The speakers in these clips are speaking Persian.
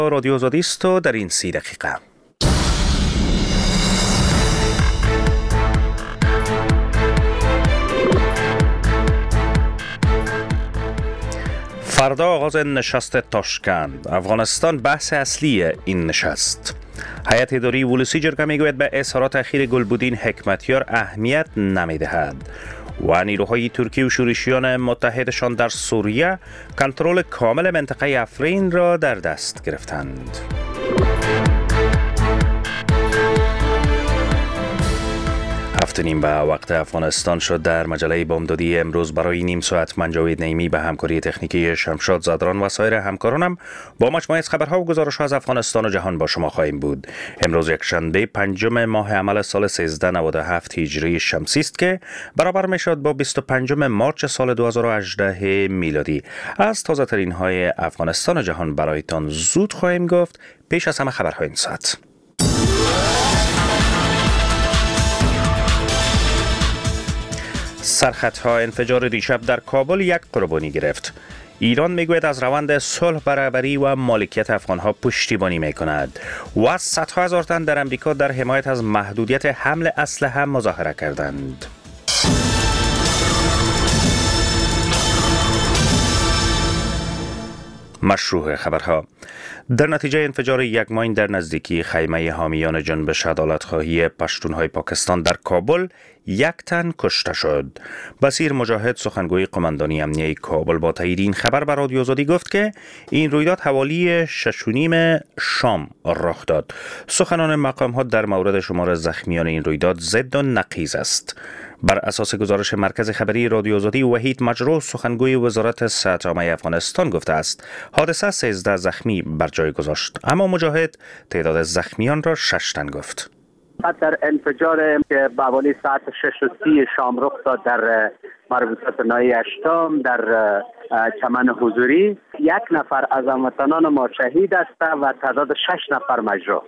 رادیو آزادی است و در این 30 دقیقه فردا آغاز نشست تاشکند. افغانستان بحث اصلی این نشست. هیئت اداری ولسی جرگه میگوید به اظهارات اخیر گلبودین حکمتیار اهمیت نمیدهد و نیروهای ترکی و شورشیان متحدشان در سوریه کنترل کامل منطقه افرین را در دست گرفتند. هفت نیم به وقت افغانستان شد. در مجله بامدادی امروز برای نیم ساعت من جاوید نعیمی به همکاری تکنیکی شمشاد زادران و سایر همکارانم با مجموعه از خبرها و گزارش‌ها از افغانستان و جهان با شما خواهیم بود. امروز یکشنبه 5 ماه عمل سال 1397 هجری شمسی است که برابر میشد با 25 مارس سال 2018 میلادی. از تازه ترین های افغانستان و جهان برایتان زود خواهیم گفت. پیش از همه خبرهای این ساعت. سرخطها انفجار دیشب در کابل یک قربانی گرفت. ایران میگوید از روند صلح، برابری و مالکیت افغانها پشتیبانی میکند و صدها هزار تن در امریکا در حمایت از محدودیت حمل اسلحه مظاهره کردند. مشروع خبرها. در نتیجه انفجار یک ماین در نزدیکی خیمه حامیان جنبش عدالت‌خواهی پشتونهای پاکستان در کابل، یک تن کشته شد. بصیر مجاهد، سخنگوی قماندانی امنیه کابل، با تایید این خبر به رادیو آزادی گفت که این رویداد حوالی 6:30 شام رخ داد. سخنان مقامات در مورد شمار زخمیان این رویداد ضد و نقیض است. بر اساس گزارش مرکز خبری رادیو آزادی، وحید مجروح، سخنگوی وزارت صحت عامه افغانستان، گفته است حادثه 13 زخمی بر جای گذاشت، اما مجاهد تعداد زخمیان را 6 تن گفت. در انفجار که به حوالی ساعت 6:30 شام رخ داد در مربوطات ناحیه اشتام در چمن حضوری، 1 نفر از هموطنان ما شهید است و تعداد 6 نفر مجروح.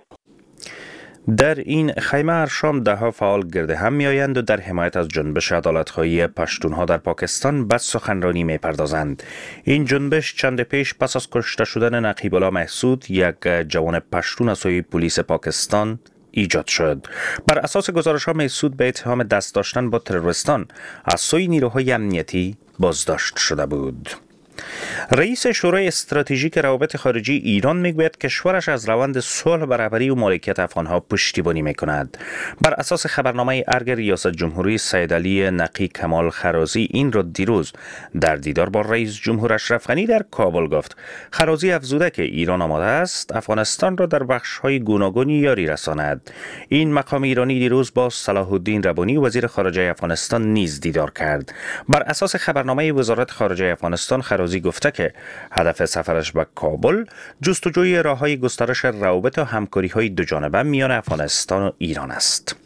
در این خیمه هر شام 10 فعال گرده هم می آیند و در حمایت از جنبش عدالت‌خواهی پشتونها در پاکستان به سخنرانی می پردازند. این جنبش چند پیش پس از کشته شدن نقیب الله محسود، یک جوان پشتون از سوی پلیس پاکستان، ایجاد شد. بر اساس گزارش‌ها محسود به اتهام دست داشتن با تروریستان از سوی نیروهای امنیتی بازداشت شده بود. رئیس شورای استراتژیک روابط خارجی ایران میگوید کشورش از روند صلح، برابری و مالکیت افغانها پشتیبانی میکند. بر اساس خبرنامه ارگ ریاست جمهوری، سید علی نقی کمال خرازی این را دیروز در دیدار با رئیس جمهور اشرف غنی در کابل گفت. خرازی افزوده که ایران آماده است افغانستان را در بخش‌های گوناگون یاری رساند. این مقام ایرانی دیروز با صلاح الدین ربانی، وزیر خارجه افغانستان، نیز دیدار کرد. بر اساس خبرنامه وزارت خارجه افغانستان، خرازی گفته که هدف سفرش به کابل جستجوی راه‌های گسترش روابط و همکاری‌های دوجانبه میان افغانستان و ایران است.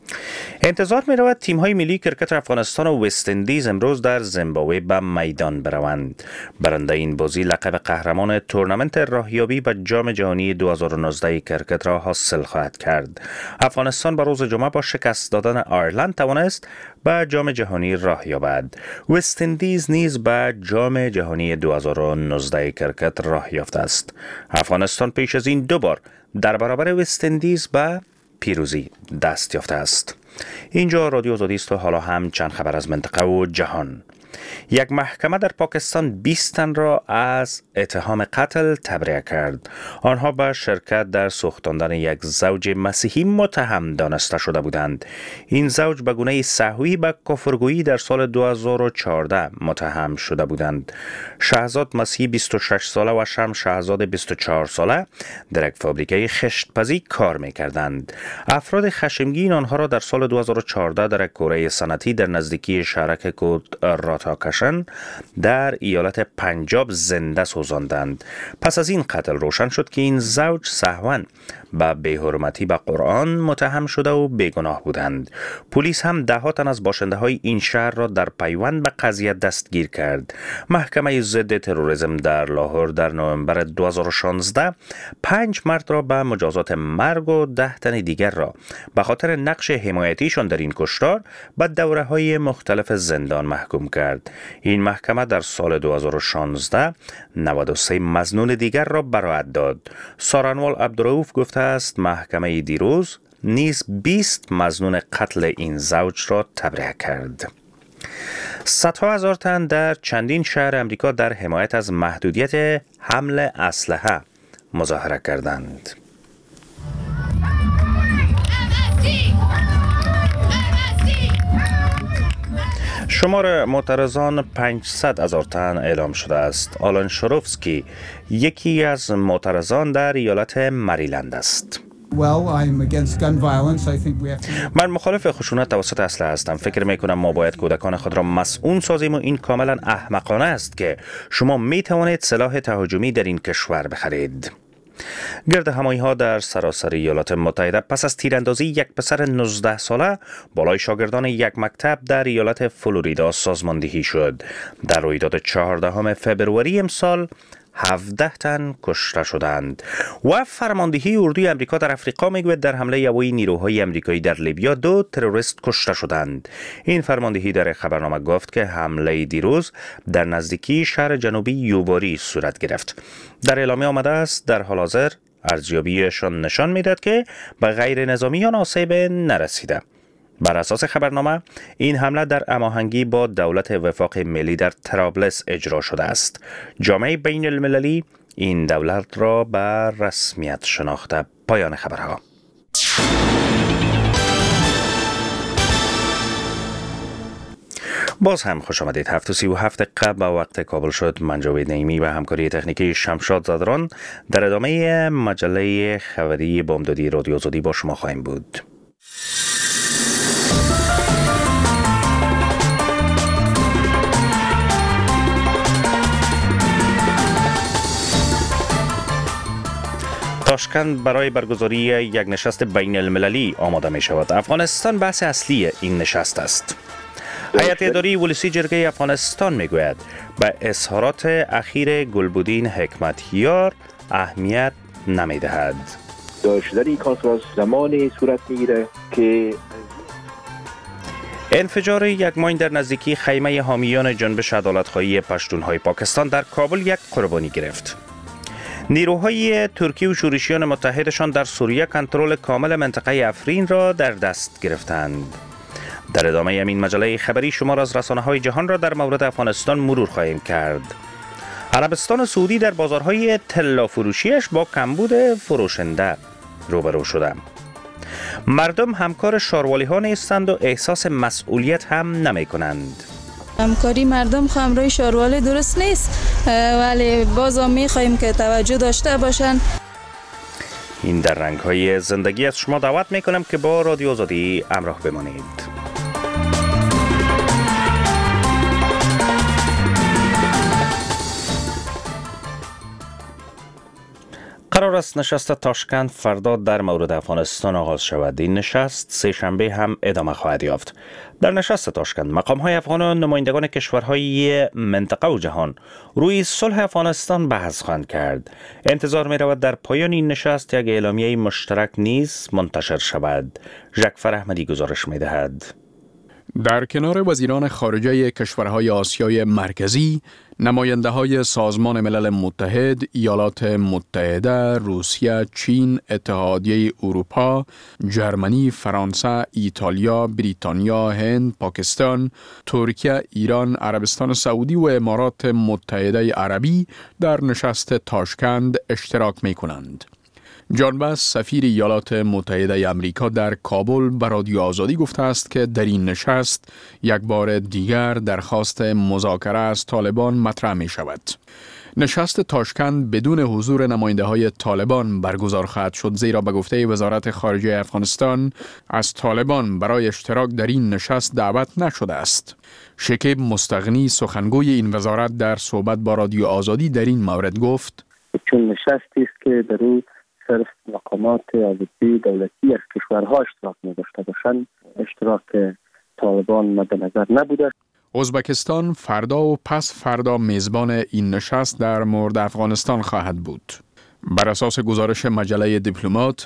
انتظار می رود تیم‌های ملی کرکت افغانستان و وست اندیز امروز در زیمبابوه به میدان بروند. برنده این بازی لقب قهرمان تورنمنت راهیابی به جام جهانی 2019 کرکت را حاصل خواهد کرد. افغانستان به روز جمعه با شکست دادن آیرلند توانست به جام جهانی راه یابد. وست اندیز نیز به جام جهانی 2019 کرکت راه یافته است. افغانستان پیش از این 2 بار در برابر وست اندیز به پیروزی دست یافته است. اینجا رادیو آزادی است و حالا هم چند خبر از منطقه و جهان. یک محکمه در پاکستان 20 تن را از اتهام قتل تبرئه کرد. آنها به شرکت در سوختاندن یک زوج مسیحی متهم دانسته شده بودند. این زوج به گونه سهوی به کفرگویی در سال 2014 متهم شده بودند. شهزاد مسیحی 26 ساله و شمس شهزاد 24 ساله در یک فابریکه خشت‌پزی کار می‌کردند. افراد خشمگین آنها را در سال 2014 در یک کوره صنعتی در نزدیکی شهرک کود راتاکشن در ایالت پنجاب زنده سوزاندند. پس از این قتل روشن شد که این زوج سهواً به بی‌حرمتی به قرآن متهم شده و بیگناه بودند. پلیس هم 10 تن از باشنده‌های این شهر را در پیوند به قضیه دستگیر کرد. محکمه ضد تروریسم در لاهور در نوامبر 2016 5 مرد را به مجازات مرگ و 10 تن دیگر را به خاطر نقش حمایتیشان در این کشتار به دوره‌های مختلف زندان محکوم کرد. کرد. این محکمه در سال 2016 93 مظنون دیگر را براءت داد. سارنوال عبدالرؤوف گفته است محکمه دیروز نیز 20 مظنون قتل این زوج را تبرئه کرد. صدها هزار تن در چندین شهر امریکا در حمایت از محدودیت حمل اسلحه مظاهره کردند. شمار معترضان 500,000 تن اعلام شده است. آلان شروفسکی یکی از معترضان در ایالت مریلند است. من مخالف خشونت توسط اسلحه هستم. فکر میکنم ما باید کودکان خود را مسئول سازیم و این کاملا احمقانه است که شما می توانید سلاح تهاجمی در این کشور بخرید. گرد همایی ها در سراسر ایالات متحده پس از تیراندازی یک پسر 19 ساله بالای شاگردان یک مکتب در ایالت فلوریدا سازماندهی شد. در رویداد 14 فبروری امسال 17 تن کشته شدند. و فرماندهی اردوی امریکا در افریقا میگوید در حمله هوایی نیروهای امریکایی در لیبیا 2 تروریست کشته شدند. این فرماندهی در خبرنامه گفت که حمله دیروز در نزدیکی شهر جنوبی یوباری صورت گرفت. در اعلامیه آمده است در حال حاضر ارزیابیشان نشان میدهد که به غیر نظامیان آسیب نرسیده. بر اساس خبرنامه این حمله در هماهنگی با دولت وفاق ملی در طرابلس اجرا شده است. جامعه بین المللی این دولت را به رسمیت شناخته. پایان خبرها. باز هم خوش آمدید. 7:37 به وقت کابل شد. من جاوید نعیمی و همکاری تکنیکی شمشاد زادران در ادامه مجله خبری بامدادی رادیو آزادی با شما خواهیم بود. تاشکند برای برگزاری یک نشست بین المللی آماده می شود. افغانستان بحث اصلی این نشست است. هیئت اداری ولسی جرگه افغانستان می گوید به اظهارات اخیر گلبدین حکمتیار اهمیت نمی دهد. داشتن این کنفرانس زمانی صورت میگیره که انفجار یک ماین در نزدیکی خیمه حامیان جنبش عدالت‌خواهی پشتونهای پاکستان در کابل یک قربانی گرفت. نیروهای ترکی و شورشیان متحدشان در سوریه کنترل کامل منطقه افرین را در دست گرفتند. در ادامه این مجله خبری شمار از رسانه‌های جهان را در مورد افغانستان مرور خواهیم کرد. عربستان سعودی در بازارهای طلا فروشیش با کمبود فروشنده روبرو شده. مردم همکار شاروالی‌ها نیستند و احساس مسئولیت هم نمی کنند. همکاری مردم همراه شاروالی درست نیست، ولی باز هم می‌خوایم که توجه داشته باشن. این در رنگ‌های زندگی از شما دعوت می‌کنم که با رادیو آزادی همراه بمانید. قرار است نشست تاشکند فردا در مورد افغانستان آغاز شود. این نشست سه شنبه هم ادامه خواهد یافت. در نشست تاشکند مقام‌های افغان و نمایندگان کشورهای منطقه و جهان روی صلح افغانستان بحث خواهند کرد. انتظار می رود در پایان این نشست یک اعلامیه مشترک نیز منتشر شود. ژکفر احمدی گزارش می دهد. در کنار وزیران خارجه کشورهای آسیای مرکزی، نماینده‌های سازمان ملل متحد، ایالات متحده، روسیه، چین، اتحادیه اروپا، جرمنی، فرانسه، ایتالیا، بریتانیا، هند، پاکستان، ترکیه، ایران، عربستان سعودی و امارات متحده عربی در نشست تاشکند اشتراک می‌کنند. جان بس سفیر ایالات متحده آمریکا در کابل به رادیو آزادی گفته است که در این نشست یک بار دیگر درخواست مذاکره از طالبان مطرح می شود. نشست تاشکند بدون حضور نماینده های طالبان برگزار خواهد شد، زیرا به گفته وزارت خارجه افغانستان از طالبان برای اشتراک در این نشست دعوت نشده است. شکیب مستغنی سخنگوی این وزارت در صحبت با رادیو آزادی در این مورد گفت: چون نشستی است که در او صرف مقامات عضوی دولتی از کشورها اشتراک نداشته باشند، اشتراک طالبان مد نظر نبوده. ازبکستان فردا و پس فردا میزبان این نشست در مورد افغانستان خواهد بود. بر اساس گزارش مجله دیپلمات،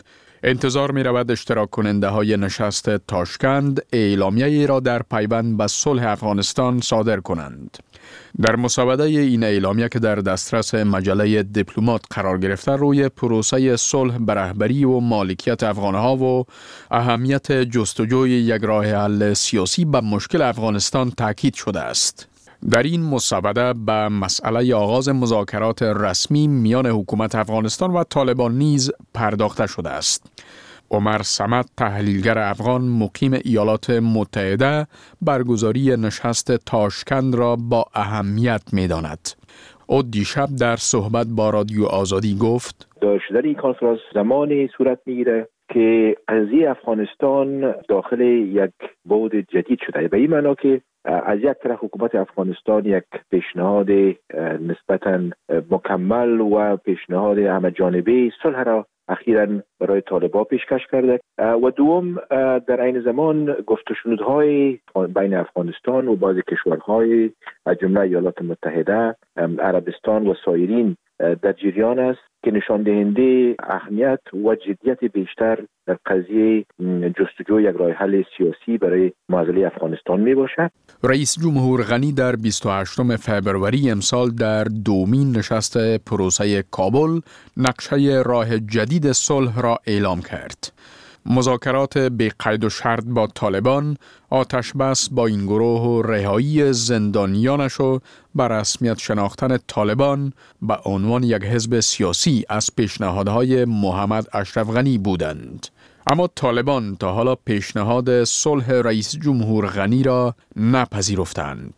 انتظار می رود اشتراک کننده های نشست تاشکند اعلامیه را در پیوند به صلح افغانستان صادر کنند. در مسوده این اعلامیه که در دسترس مجله دیپلمات قرار گرفته روی پروسه صلح به رهبری و مالکیت افغانها و اهمیت جستجوی یک راه حل سیاسی به مشکل افغانستان تاکید شده است. در این مسوده به مسئله آغاز مذاکرات رسمی میان حکومت افغانستان و طالبان نیز پرداخته شده است. عمر صمد، تحلیلگر افغان مقیم ایالات متحده، برگزاری نشست تاشکند را با اهمیت می‌داند. او دیشب در صحبت با رادیو آزادی گفت: داشتن این کنفرانس زمانی صورت میگیره که قضیه افغانستان داخل یک بعد جدید شده. به این معنا که از یک طرف حکومت افغانستان یک پیشنهاد نسبتاً مکمل و پیشنهاد همه جانبه صلح را اخیراً برای طالبان پیشکش کرده و دوم در عین زمان گفت و شنودهای بین افغانستان و بعضی کشورهای از جمله ایالات متحده، عربستان و سایرین در جریان است که نشان دهنده اهمیت و جدیت بیشتر در قضیه جستجوی یک راه حل سیاسی برای معضله افغانستان می باشد. رئیس جمهور غنی در 28 فبروری امسال در دومین نشست پروسه کابل نقشه راه جدید صلح را اعلام کرد. مذاکرات بی قید و شرط با طالبان، آتش بس با این گروه و رهایی زندانیانش و به رسمیت شناختن طالبان به عنوان یک حزب سیاسی از پیشنهادهای محمد اشرف غنی بودند. اما طالبان تا حالا پیشنهاد صلح رئیس جمهور غنی را نپذیرفتند.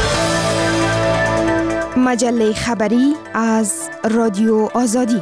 مجله خبری از رادیو آزادی.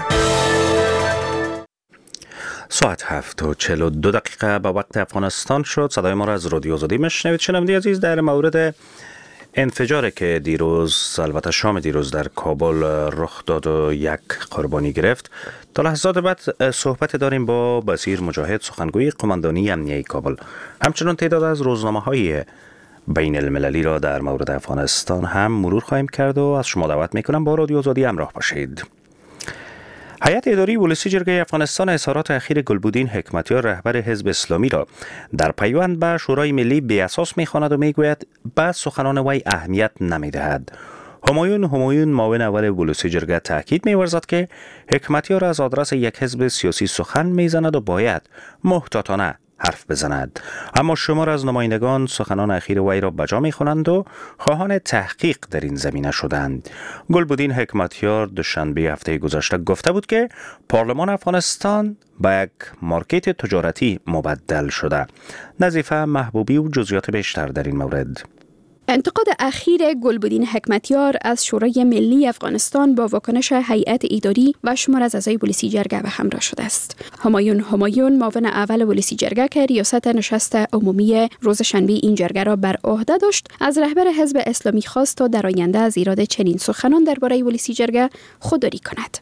ساعت 7:42 به وقت افغانستان شد. صدای ما را از رادیو آزادی میشنوید. شنونده عزیز، در مورد انفجاری که البته شام دیروز در کابل رخ داد و یک قربانی گرفت، تا لحظات بعد صحبت داریم با بصیر مجاهد، سخنگوی قماندانی امنیه کابل. همچنان تعداد از روزنامه‌های بین المللی را در مورد افغانستان هم مرور خواهیم کرد و از شما دعوت میکنم با رادیو آزادی همراه باشید. هیئت اداری ولسی جرگه افغانستان اظهارات اخیر گلبودین حکمتیار رهبر حزب اسلامی را در پیوند به شورای ملی بی اساس می‌خواند و میگوید به سخنان وی اهمیت نمی‌دهد. همایون معاون اول ولسی جرگه تاکید می‌ورزد که حکمتیار از آدرس یک حزب سیاسی سخن می‌زند و باید محتاطانه حرف بزند. اما شمار از نمایندگان سخنان اخیر وی را بجا می‌خوانند و خواهان تحقیق در این زمینه شدند. گلبودین حکمتیار دوشنبه هفته گذشته گفته بود که پارلمان افغانستان به یک مارکت تجارتی مبدل شده. نظیفه محبوبی و جزئیات بیشتر در این مورد. انتقاد اخیر گلبودین حکمتیار از شورای ملی افغانستان با واکنش هیئت اداری و شمار از اعضای ولسی جرگه به همراه شده است. همایون معاون اول ولسی جرگه که ریاست نشست عمومی روز شنبه این جرگه را بر عهده داشت، از رهبر حزب اسلامی خواست تا در آینده از ایراد چنین سخنان درباره ولسی جرگه خودداری کند.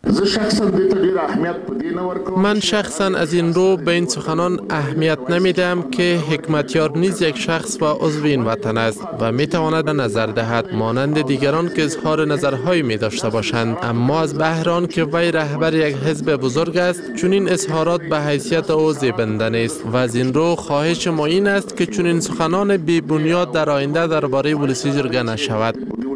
من شخصا از این رو به این سخنان اهمیت نمیدم که حکمتیار نیز یک شخص و عضو این وطن است و میتواند نظر دهد مانند دیگران که اظهار نظرهایی می داشته باشند، اما از بهران که وی رهبر یک حزب بزرگ است چنین اظهارات به حیثیت او زیبنده نیست و از این رو خواهش ما این است که چنین سخنان بی بنیاد در آینده درباره ولسی جرگه نشود.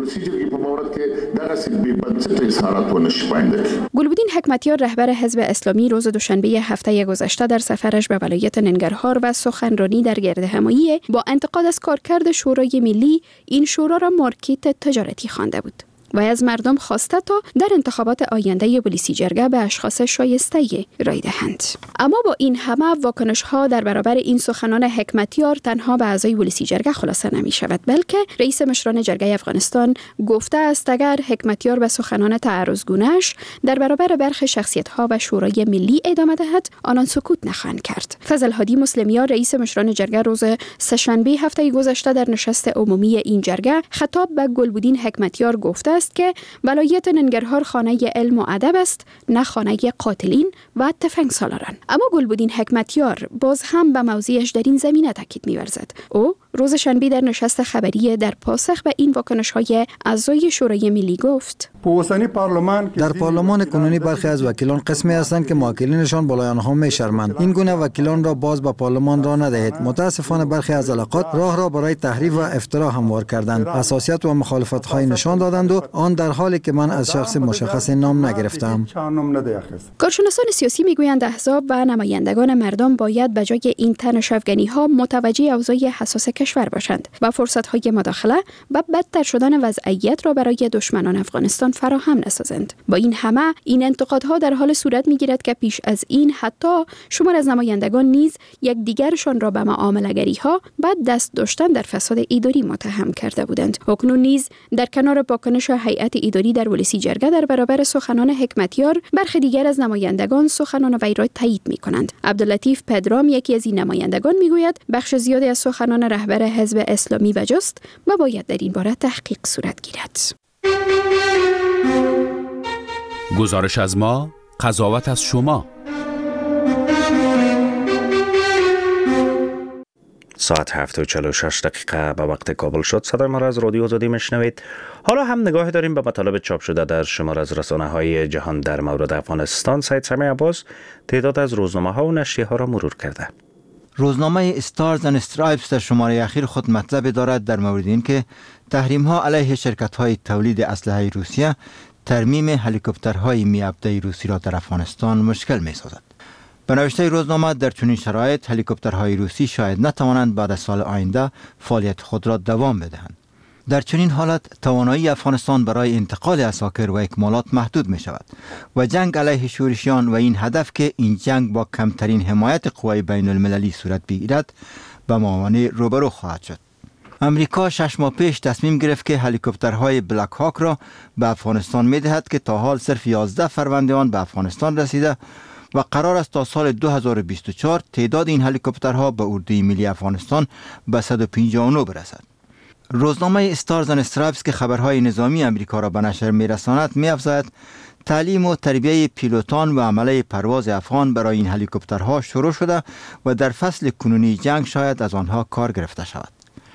گلبودین حکمتیار رهبر حزب اسلامی روز دوشنبه هفته گذشته در سفرش به ولایت ننگرهار و سخنرانی در گردهمایی با انتقاد از کارکرد شورای ملی این شورا را مارکت تجارتی خوانده بود و از مردم خواسته تا در انتخابات آینده ولسی جرگه به اشخاص شایسته رای دهند. اما با این همه واکنش‌ها در برابر این سخنان حکمتیار تنها به اعضای ولسی جرگه خلاصه نمی شود، بلکه رئیس مشران جرگه افغانستان گفته است اگر حکمتیار به سخنان تعرض‌گونه‌اش در برابر برخی شخصیت‌ها و شورای ملی ادامه دهد، آنان سکوت نخواهند کرد. فضل هادی مسلمیان رئیس مشران جرگه روز سه‌شنبه هفته گذشته در نشست عمومی این جرگه خطاب به گلبودین حکمتیار گفته است که ولایت ننگرهار خانه علم و ادب است، نه خانه قاتلین و تفنگسالاران. اما گلبودین حکمتیار باز هم به موضعش در این زمینه تاکید می‌ورزد. او روز شنبه در نشست خبری در پاسخ به این واکنش‌های اعضای شورای ملی گفت: در پارلمان کنونی برخی از وکیلان قسمی هستند که موکلینشان بالای آنها می‌شرمند. این گونه وکیلان را باز به پارلمان را ندهید. متاسفانه برخی از علاقات راه را برای تحریف و افترا هموار کردند. حساسیت و مخالفت‌های نشان دادند و آن در حالی که من از شخص مشخص نام نگرفتم. کارشناسان سیاسی میگویند احزاب و نمایندگان مردم باید به جای این تنش افغانی‌ها متوجه اوضاع حساس کشور باشند و فرصت‌های مداخله و بدتر شدن وضعیت را برای دشمنان افغانستان فراهم نسازند. با این همه این انتقادها در حال صورت می‌گیرد که پیش از این حتی شمار از نمایندگان نیز یکدیگرشان را به معامله‌گری‌ها و دست داشتن در فساد اداری متهم کرده بودند. اکنون نیز در کنار واکنش هیئت اداری در ولسی جرگه در برابر سخنان حکمتیار، برخی دیگر از نمایندگان سخنان وی را تایید می‌کنند. عبداللطیف پدرام یکی از این نمایندگان میگوید بخش زیادی از سخنان رهبر حزب اسلامی بجاست و باید در این باره تحقیق صورت گیرد. گزارش از ما، قضاوت از شما. ساعت 7:46 به وقت کابل شد. صدای ما را از رادیو آزادی میشنوید. حالا هم نگاه داریم به مطالب چاپ شده در شمار از رسانه‌های جهان در مورد افغانستان. سید سمیع عباس تعداد از روزنامه‌ها و نشریه‌ها را مرور کرده. روزنامه استارز اند استرایپس در شماره اخیر خود مطلب دارد در مورد اینکه تحریم‌ها علیه شرکت‌های تولید اسلحه روسیه ترمیم هلیکوپترهای می‌ابدأ روسی را در افغانستان مشکل می‌سازد. به نوشته روزنامه در چنین شرایط هلیکوپترهای روسی شاید نتوانند بعد از سال آینده فعالیت خود را دوام بدهند. در چنین حالت توانایی افغانستان برای انتقال عساکر و اکمالات محدود می شود و جنگ علیه شورشیان و این هدف که این جنگ با کمترین حمایت قوای بین المللی صورت بگیرد به معاونت روبرو خواهد شد. امریکا 6 ماه پیش تصمیم گرفت که هلیکوپترهای بلک هاک را به افغانستان می دهد که تا حال صرف 11 فروند آن به افغانستان رسیده و قرار است تا سال 2024 تعداد این هلیکوپترها به اردوی ملی افغانستان به 159 برسد. روزنامه استارز اند استرایپس که خبرهای نظامی امریکا را به نشر می‌رساند می‌افزاید تعلیم و تربیت پیلوتان و عمله پرواز افغان برای این هلیکوپترها شروع شده و در فصل کنونی جنگ شاید از آنها کار گرفته شود.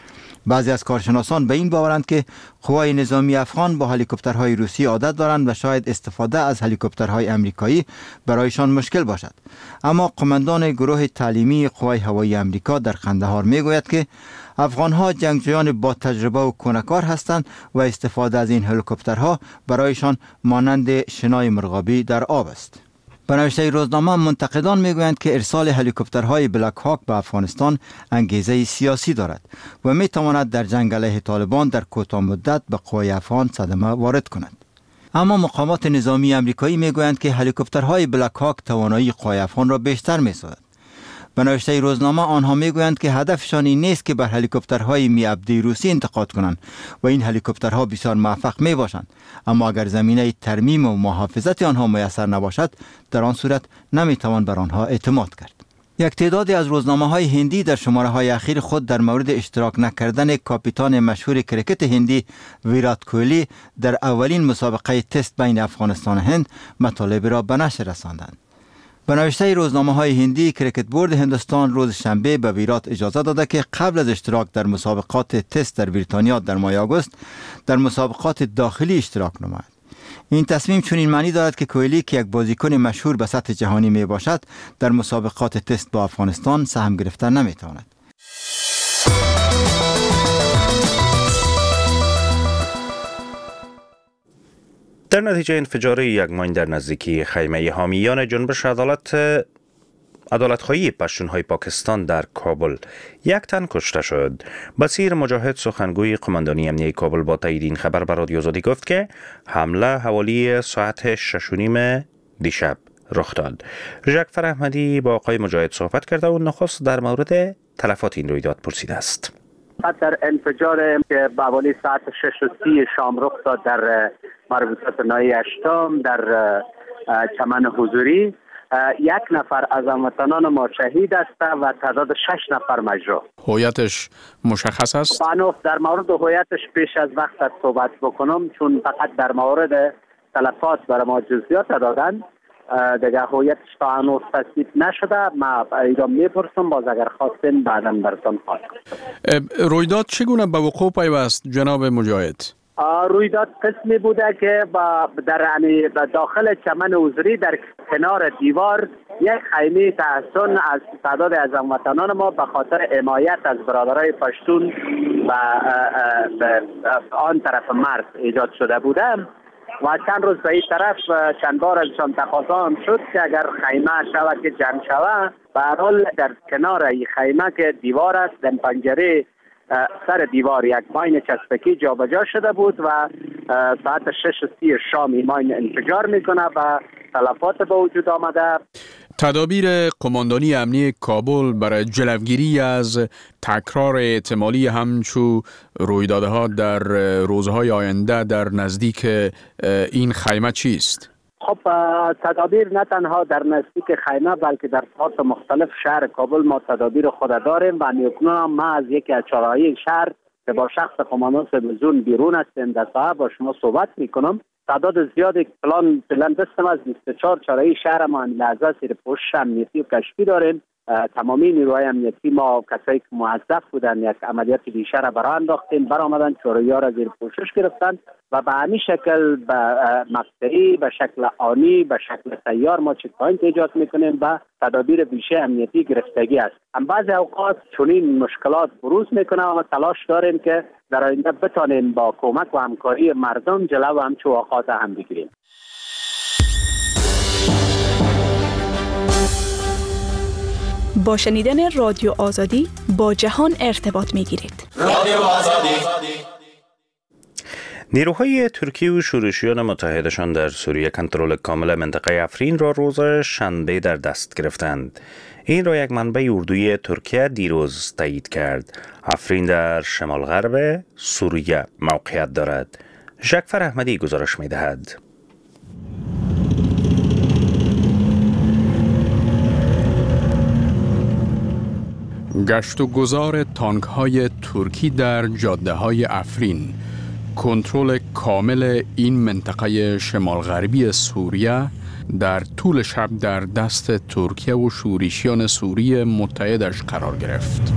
بعضی از کارشناسان به این باورند که قوای نظامی افغان با هلیکوپترهای روسی عادت دارند و شاید استفاده از هلیکوپترهای امریکایی برایشان مشکل باشد. اما قماندان گروه تعلیمی قوای هوایی امریکا در قندهار میگوید که افغانها جنگجویان با تجربه و کونکار هستند و استفاده از این هلیکوپترها برایشان مانند شنای مرغابی در آب است. به نوشته روزنامه منتقدان میگویند که ارسال هلیکوپترهای بلک هاک به افغانستان انگیزه سیاسی دارد و میتواند در جنگ علیه طالبان در کوتاه مدت به قوای افغان صدمه وارد کند. اما مقامات نظامی امریکایی میگویند که هلیکوپترهای بلک هاک توانایی قوای افغان را بیشتر میسازد. به نوشته روزنامه آنها میگویند که هدفشان این نیست که بر هلیکوپترهای می‌ابدأ روسی انتقاد کنند و این هلیکوپترها بسیار موفق می باشند، اما اگر زمینه ترمیم و محافظت آنها میسر نباشد در آن صورت نمیتوان بر آنها اعتماد کرد. یک تعدادی از روزنامه‌های هندی در شماره‌های اخیر خود در مورد اشتراک نکردن کاپیتان مشهور کرکت هندی ویرات کوهلی در اولین مسابقه تست بین افغانستان و هند مطالب را به نشر رساندند. به نوشته روزنامه‌های هندی، کرکت بورد هندوستان روز شنبه به ویرات اجازه داده که قبل از اشتراک در مسابقات تست در بریتانیا در ماه آگوست در مسابقات داخلی اشتراک نماید. این تصمیم چنین معنی دارد که کوهلی که یک بازیکن مشهور به سطح جهانی می باشد در مسابقات تست با افغانستان سهم گرفتن نمی تواند. در نتیجه انفجار یک ماین در نزدیکی خیمه حامیان جنبش عدالت‌خواهی پشتونهای پاکستان در کابل یک تن کشته شد. بصیر مجاهد سخنگوی قماندانی امنیه کابل با تایید این خبر به رادیو آزادی گفت که حمله حوالی ساعت 6:30 دیشب رخ داد. جعفر احمدی با آقای مجاهد صحبت کرده و نخست در مورد تلفات این رویداد پرسیده است. در انفجار که به حوالی ساعت 6:30 شام رخ داد در مربوطات ناحیه اشتام در چمن حضوری، یک نفر از هموطنان ما شهید است و تعداد 6 نفر مجروح. هویتش مشخص است؟ در مورد هویتش پیش از وقت صحبت بکنم، چون فقط در مورد تلفات برای ما جزئیات دادن. دیگه هویتش تا هنوز تصدیق نشده. ما ایران میپرسم، باز اگر خواستین بعدا براتون خواهد. رویداد چگونه به وقوع پیوست جناب مجاهد؟ رویداد قسمی بوده که در داخل چمن حضوری در کنار دیوار یک خیمه تحصن از تعداد از هموطنان ما به خاطر حمایت از برادرای پشتون و آن طرف مرز ایجاد شده بوده و چند روز به این طرف چند بار ازشان تقاضا شد که اگر خیمه شود که جمع شود. به هر حال در کنار این خیمه که دیوار است، در پنجره سر دیوار یک ماین چسبکی جابجا شده بود و ساعت 6:30 شام این ماین انفجار میکنه و تلفات به وجود آمده. تدابیر قماندانی امنی کابل برای جلوگیری از تکرار احتمالی همچو رویدادها در روزهای آینده در نزدیک این خیمه چیست؟ خب تدابیر نه تنها در نزدیک خیمه بلکه در ساحات مختلف شهر کابل ما تدابیر خود داریم و اکنون ما از یکی از چهارراهی شهر که با شخص قماندان سبزون بیرون هستیم در ساحه با شما صحبت میکنم. تعداد زیادی پلان دستم از 24 چهارراهی شهر ما این لحظه زیر پوشش امنیتی و کشفی داریم. تمامی نیروهای امنیتی ما کسایی که موظف بودن یک عملیات بیشتر را برای انداختیم، برآمدن چهارراهی‌ها را زیر پوشش گرفتن و به همین شکل به مقطعی، به شکل آنی، به شکل سیار ما چک پوینت ایجاد میکنیم و تدابیر بیشتر امنیتی گرفتگی است. بعضی اوقات چنین مشکلات بروز میکنه و تلاش داریم که در آینده بتانیم با کمک و همکاری مردم جلو همچون واقعات هم بگیریم. با شنیدن رادیو آزادی با جهان ارتباط میگیرید. رادیو آزادی. نیروهای ترکیه و شورشیان متحدشان در سوریه کنترل کامل منطقه افرین را روز شنبه در دست گرفتند. این را یک منبع اردوی ترکیه دیروز تایید کرد. افرین در شمال غرب سوریه موقعیت دارد. ژکفر احمدی گزارش می‌دهد. گشت و گذار تانک‌های ترکی در جاده‌های افرین، کنترل کامل این منطقه شمال غربی سوریه در طول شب در دست ترکیه و شورشیان سوریه متحدش قرار گرفت.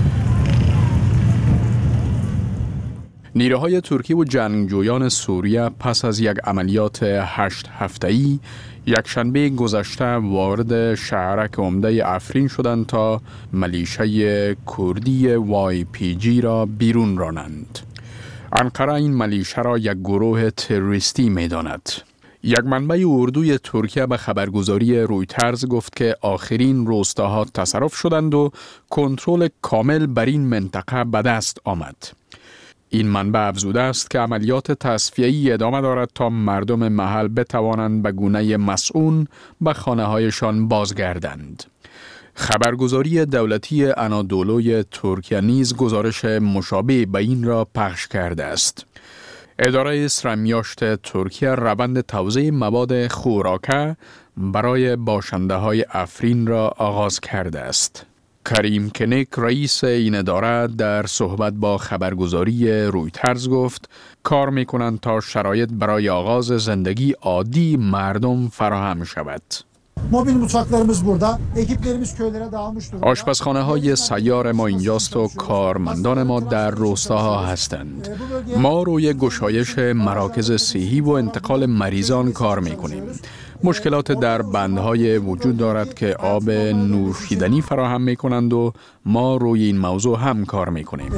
نیروهای ترکی و جنگجویان سوریه پس از یک عملیات 8 هفته‌ای یکشنبه گذشته وارد شهرک عمده افرین شدند تا ملیشه کردی YPG را بیرون رانند. انقره این ملیشه را یک گروه تروریستی می‌داند. یک منبع اردوی ترکیه به خبرگزاری رویترز گفت که آخرین روستاها تصرف شدند و کنترل کامل بر این منطقه به دست آمد. این منبع افزوده است که عملیات تصفیه‌ای ادامه دارد تا مردم محل بتوانند به گونه مسئول به خانه‌هایشان بازگردند. خبرگزاری دولتی انادولوی ترکیه نیز گزارش مشابه به این را پخش کرده است. اداره سرمیاشت ترکیه روند توزیع مواد خوراکه برای باشنده‌های افرین را آغاز کرده است. کریم کنیک رئیس این اداره در صحبت با خبرگزاری رویترز گفت کار می‌کنند تا شرایط برای آغاز زندگی عادی مردم فراهم شود. موبیل mutfaklarımız burada. Ekiplerimiz köylere dağılmış durumda. آشپزخانه‌های سیار ما اینجاست و کارمندان ما در روستاها هستند. ما روی گشایش مراکز صحی و انتقال مریضان کار می‌کنیم. مشکلات در بندهای وجود دارد که آب نوشیدنی فراهم می‌کنند و ما روی این موضوع هم کار می‌کنیم.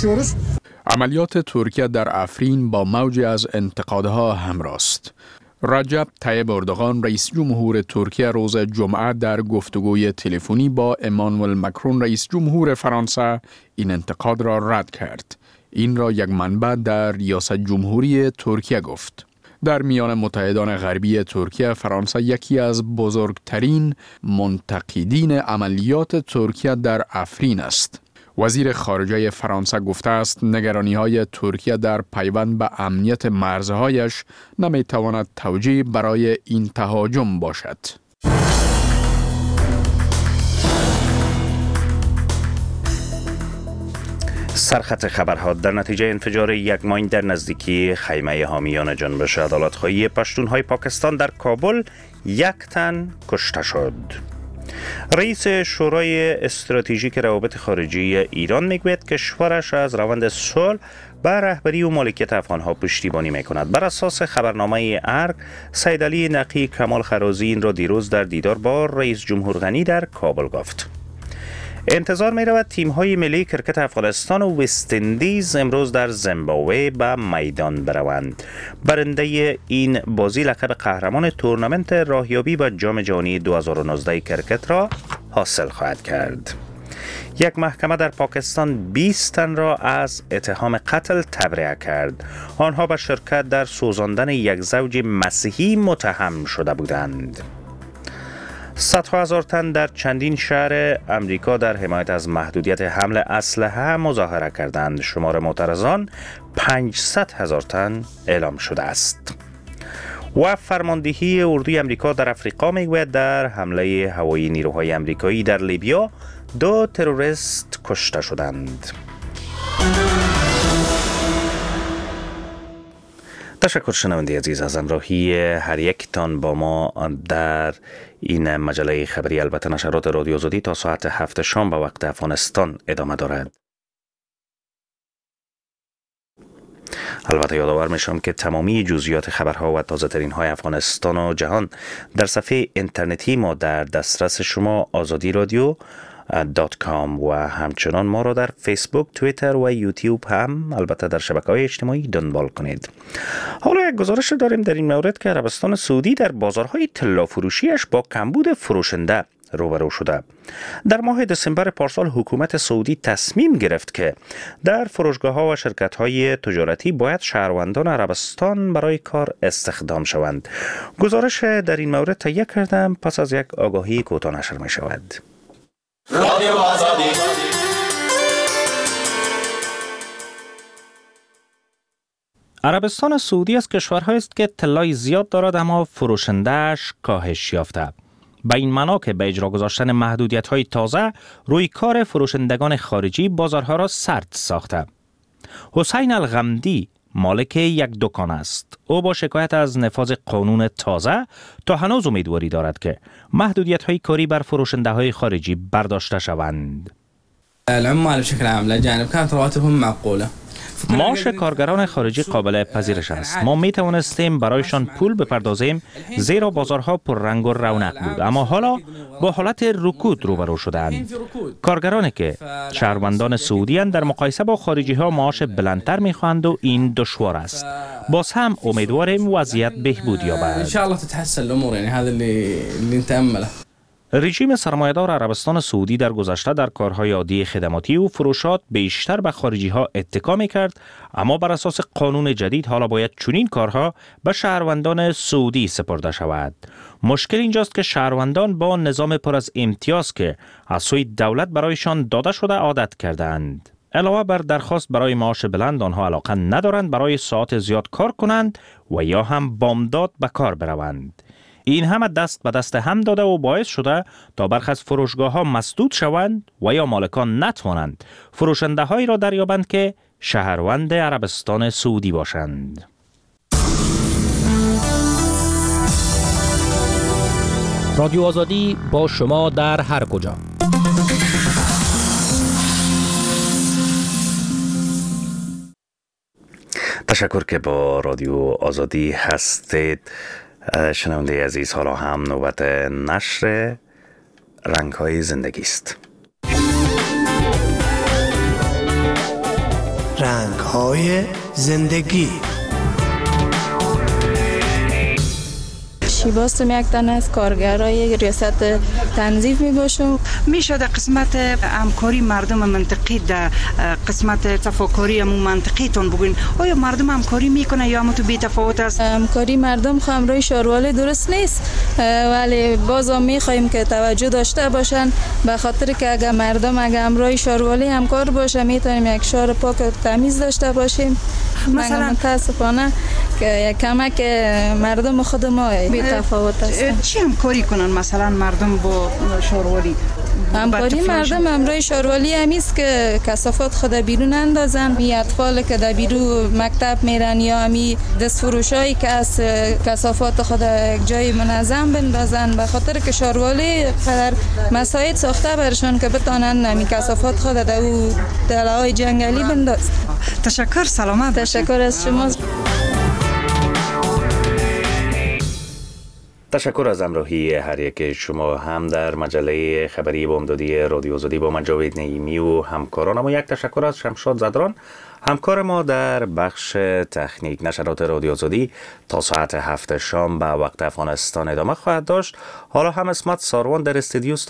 عملیات ترکیه در افرین با موجی از انتقادها همراه است. رجب طیب اردوغان رئیس جمهور ترکیه روز جمعه در گفتگوی تلفنی با امانوئل مکرون رئیس جمهور فرانسه این انتقاد را رد کرد. این را یک منبع در ریاست جمهوری ترکیه گفت. در میان متحدان غربی ترکیه فرانسه یکی از بزرگترین منتقدین عملیات ترکیه در افرین است. وزیر خارجه فرانسه گفته است نگرانی‌های ترکیه در پیوند به امنیت مرزهایش نمی‌تواند توجیه برای این تهاجم باشد. سرخط خبرها: در نتیجه انفجار یک ماین در نزدیکی خیمه حامیان جنبش عدالت‌خواهی پشتونهای پاکستان در کابل، یک تن کشته شد. رئیس شورای استراتژیک روابط خارجی ایران میگوید کشورش از روند صلح به رهبری و مالکیت افغانها پشتیبانی میکند. بر اساس خبرنامه ارگ، سید علی نقی کمال خرازی این را دیروز در دیدار با رئیس جمهور غنی در کابل گفت. انتظار می رود تیم های ملی کرکت افغانستان و وست اندیز امروز در زیمبابوه به میدان بروند. برنده این بازی لقب قهرمان تورنمنت راهیابی به جام جهانی 2019 کرکت را حاصل خواهد کرد. یک محکمه در پاکستان 20 تن را از اتهام قتل تبرئه کرد. آنها به شرکت در سوزاندن یک زوج مسیحی متهم شده بودند. صدها هزار تن در چندین شهر امریکا در حمایت از محدودیت حمل اسلحه مظاهره کردند. شمار معترضان 500,000 تن اعلام شده است. و فرماندهی اردوی امریکا در افریقا میگوید در حمله هوایی نیروهای امریکایی در لیبیا 2 تروریست کشته شدند. تشکر شنونده عزیز از همراهی هر یک تان با ما در این مجله خبری. البته نشرات رادیو آزادی تا ساعت 7 شام به وقت افغانستان ادامه دارد. البته یادآور میشم که تمامی جزئیات خبرها و تازه ترین های افغانستان و جهان در صفحه اینترنتی ما در دسترس شما azadiradyo.com و همچنان ما را در فیسبوک، توییتر و یوتیوب هم البته در شبکه‌های اجتماعی دنبال کنید. حالا یک گزارش داریم در این مورد که عربستان سعودی در بازارهای طلا فروشیش با کمبود فروشنده روبرو شده. در ماه دسامبر پارسال حکومت سعودی تصمیم گرفت که در فروشگاه‌ها و شرکت‌های تجارتی باید شهروندان عربستان برای کار استخدام شوند. گزارش در این مورد تهیه کردم، پس از یک آگاهی کوتاه نشر می‌شود. رادیو آزادی. عربستان سعودی از کشورهایی است که طلای زیاد دارد اما فروشنده‌اش کاهش یافته. به این معنا که به اجرا گذاشتن محدودیت‌های تازه روی کار فروشندگان خارجی بازارها را سرد ساخته. حسین الغمدی مالک یک دکان است. او با شکایت از نفاذ قانون تازه تا هنوز امیدواری دارد که محدودیت‌های کاری بر فروشنده‌های خارجی برداشته شوند. العمال بشكل عام الاجانب كانت رواتبهم معقوله. معاش کارگران خارجی قابل پذیرش است. ما می توانستیم برایشان پول بپردازیم زیرا بازارها پر رنگ و رونق بود، اما حالا با حالت رکود روبرو شدند. کارگرانی که شهروندان سعودی اند در مقایسه با خارجی ها معاش بلندتر می خواهند و این دشوار است. باز هم امیدواریم وضعیت بهبود یابد. ان شاء الله تتحسن الامور، یعنی هذا اللي نتامله. رژیم سرمایه‌دار عربستان سعودی در گذشته در کارهای عادی خدماتی و فروشات بیشتر به خارجی‌ها اتکا می‌کرد، اما بر اساس قانون جدید حالا باید چنین کارها به شهروندان سعودی سپرده شود. مشکل اینجاست که شهروندان با نظام پر از امتیاز که از سوی دولت برایشان داده شده عادت کردند. علاوه بر درخواست برای معاش بلند، آنها علاقه ندارند برای ساعت زیاد کار کنند و یا هم بامداد به کار بروند. این همه دست به دست هم داده و باعث شده تا برخی از فروشگاه‌ها مسدود شوند و یا مالکان نتوانند فروشنده هایی را دریابند که شهروند عربستان سعودی باشند. رادیو آزادی با شما در هر کجا. تشکر که با رادیو آزادی هستید. شنونده عزیز، حالا هم نوبت نشر رنگ‌های زندگی است. رنگ‌های زندگی. شیباستم یک تن از کارگرای ریاست تنظیف می باشم. میشه در قسمت همکاری مردم منطقی، در قسمت تفاکری همون منطقی تون بگوین آیا مردم همکاری میکنه یا هم تو بی تفاوت است؟ همکاری مردم همراه شاروالی درست نیست، ولی بازم میخوایم که توجه داشته باشن، به خاطر که اگر مردم همراه شاروالی همکار باشه میتونیم یک شهر پاک و تمیز داشته باشیم. مثلا متاسفانه که یک کمک مردم خود ما تفاوت است. چی همکاری کنن مثلا مردم با شاروالی؟ همکاری مردم امرای شاروالی همیست که کثافات خود بیرون اندازن. می اطفال که در بیرون مکتب میرن یا همی دست فروشایی که از کثافات خود یک جای منظم بندازن، به خاطر که شاروالی قدر مساعد ساخته برشان که بتانن همی کثافات خود در او دلهای جنگلی بندازن. تشکر، سلامت. تشکر از شما. تشکر از همراهی هر یک شما هم در مجله خبری بامدادی رادیو آزادی با من جاوید نعیمی و همکارانم، و یک تشکر از شمشاد زدران همکار ما در بخش تکنیک. نشرات رادیو آزادی تا ساعت 7 شام به وقت افغانستان ادامه خواهد داشت. حالا هم اسمت ساروان در استودیو